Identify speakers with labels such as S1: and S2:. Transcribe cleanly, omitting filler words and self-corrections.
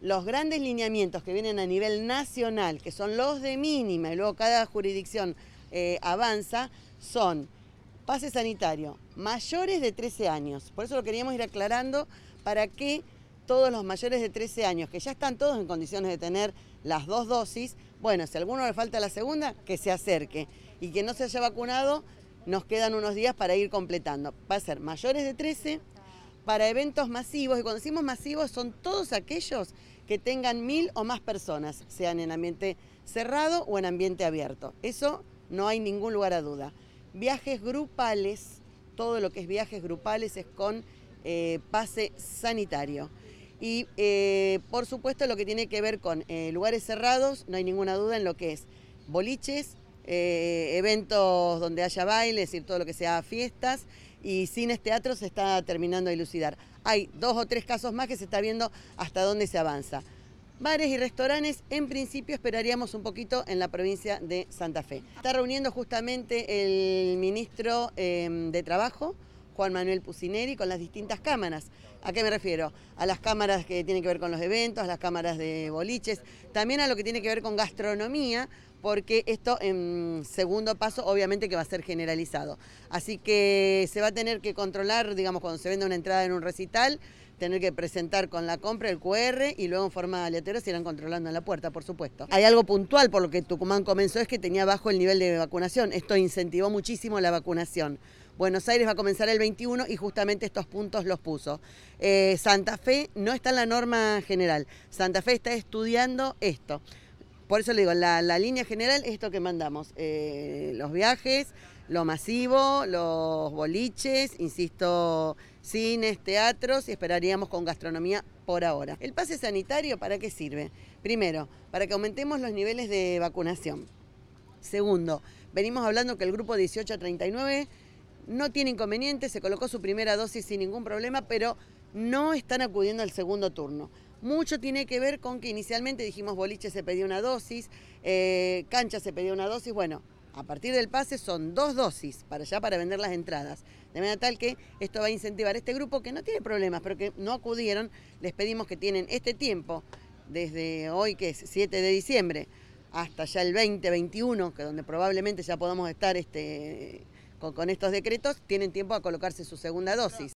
S1: Los grandes lineamientos que vienen a nivel nacional, que son los de mínima, y luego cada jurisdicción avanza, son pase sanitario, mayores de 13 años. Por eso lo queríamos ir aclarando para que todos los mayores de 13 años, que ya están todos en condiciones de tener las 2 dosis, bueno, si a alguno le falta la segunda, que se acerque. Y que no se haya vacunado, nos quedan unos días para ir completando. Va a ser mayores de 13, para eventos masivos, y cuando decimos masivos son todos aquellos que tengan 1000 o más personas, sean en ambiente cerrado o en ambiente abierto. Eso no hay ningún lugar a duda. Viajes grupales, todo lo que es viajes grupales es con pase sanitario. Y por supuesto lo que tiene que ver con lugares cerrados, no hay ninguna duda en lo que es boliches, eventos donde haya bailes, es decir, todo lo que sea fiestas, y cines, teatros se está terminando de dilucidar. Hay 2 o 3 casos más que se está viendo hasta dónde se avanza. Bares y restaurantes, en principio esperaríamos un poquito en la provincia de Santa Fe. Está reuniendo justamente el ministro de Trabajo, Juan Manuel Pucineri, con las distintas cámaras. ¿A qué me refiero? A las cámaras que tienen que ver con los eventos, a las cámaras de boliches, también a lo que tiene que ver con gastronomía, porque esto en segundo paso obviamente que va a ser generalizado. Así que se va a tener que controlar, digamos, cuando se vende una entrada en un recital, tener que presentar con la compra el QR y luego en forma aleatoria se irán controlando en la puerta, por supuesto. Hay algo puntual por lo que Tucumán comenzó, es que tenía bajo el nivel de vacunación. Esto incentivó muchísimo la vacunación. Buenos Aires va a comenzar el 21 y justamente estos puntos los puso. Santa Fe no está en la norma general. Santa Fe está estudiando esto. Por eso le digo, la línea general es esto que mandamos. Los viajes, lo masivo, los boliches, insisto, cines, teatros, y esperaríamos con gastronomía por ahora. ¿El pase sanitario para qué sirve? Primero, para que aumentemos los niveles de vacunación. Segundo, venimos hablando que el grupo 18 a 39 no tiene inconveniente, se colocó su primera dosis sin ningún problema, pero no están acudiendo al segundo turno. Mucho tiene que ver con que inicialmente dijimos boliche se pedía una dosis, cancha se pedía una dosis. Bueno, a partir del pase son 2 dosis para vender las entradas. De manera tal que esto va a incentivar a este grupo que no tiene problemas, pero que no acudieron. Les pedimos que tienen este tiempo, desde hoy que es 7 de diciembre, hasta ya el 2021, que donde probablemente ya podamos estar con estos decretos, tienen tiempo a colocarse su segunda dosis.